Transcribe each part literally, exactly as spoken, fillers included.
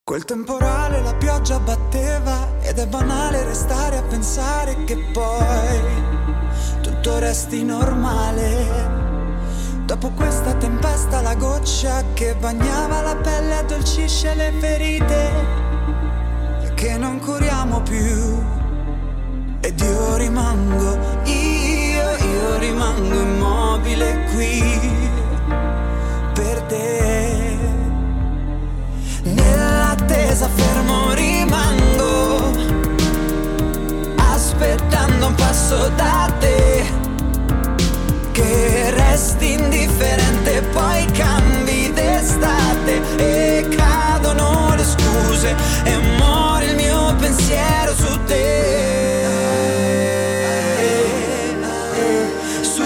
Quel temporale, la pioggia batteva ed è banale restare a pensare che poi tutto resti normale. Dopo questa tempesta la goccia che bagnava la pelle addolcisce le ferite che non curiamo più. Ed io rimango, io, io rimango immobile qui per te. Nell'attesa fermo rimango, aspettando un passo da te, che resti indifferente, poi cambi d'estate e cadono le scuse e muore il mio pensiero su te. Su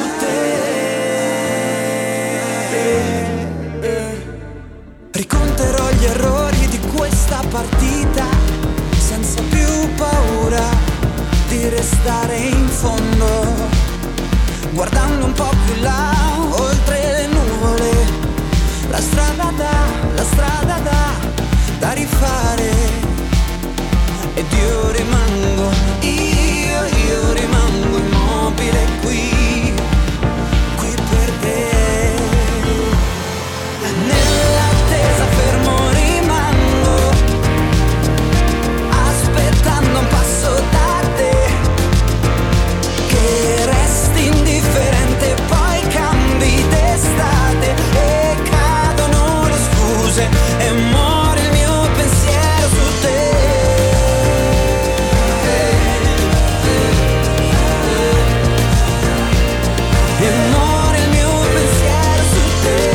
te. Riconterò gli errori di questa partita senza più paura di restare in fondo, guardando un po' più là, oltre le nuvole, la strada da, la strada da, da rifare. Ed io rimango, io, io rimango immobile qui, qui per te. Nell'attesa fermo rimango, aspettando un passo da te, che resti indifferente, poi cambi d'estate e cadono le scuse e muore il mio pensiero su te. E muore il mio pensiero su te.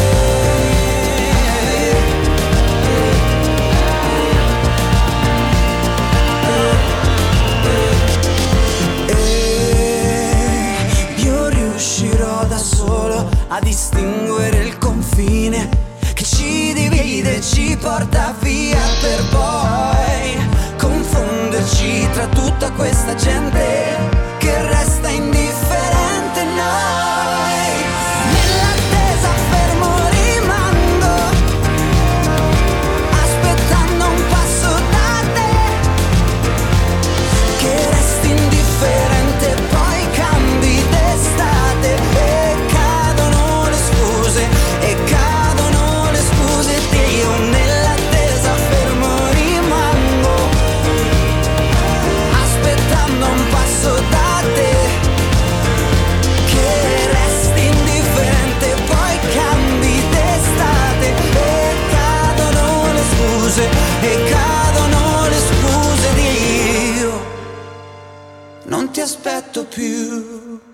Riuscirò da solo a distinguere il confine che ci divide, ci porta via per poi confonderci tra tutta questa gente che resta indifferente. Noi nell'attesa fermo rimango, aspettando un passo da te, che resti indifferente, poi cambi d'estate e cadono le scuse, e cadono le scuse di io. Nell'attesa fermo rimango, aspettando un passo da te, che resti indifferente, poi cambi d'estate e cadono le scuse, e cadono le scuse di io. Non ti aspetto più.